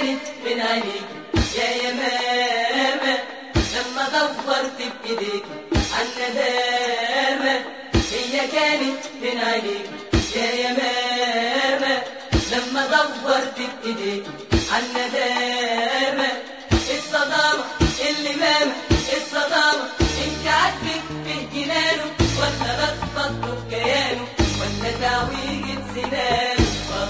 كانت من عينيكي يا يمامة، لما دورت بإيديكي عالندامة. هي كانت من عينيكي يا يمامة، لما دورت بإيديكي عالندامة. الصدامة اللي مامة، الصدامة انت عاجبك في جنانه، ولا لخبطته في كيانه، ولا تعويجة سنانه.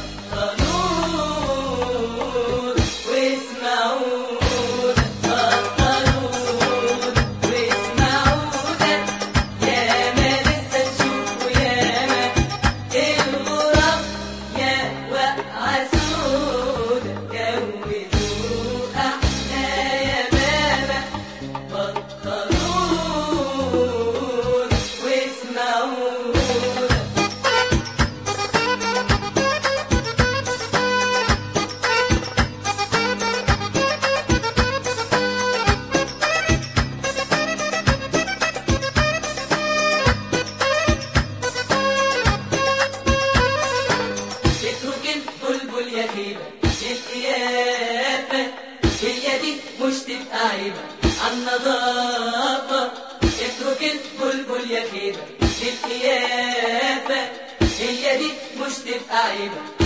القيافة هي دي مش تبقى عيبة عالنظافة. اترك البلبل يا خيبة، القيافة هي دي مش تبقى عيبة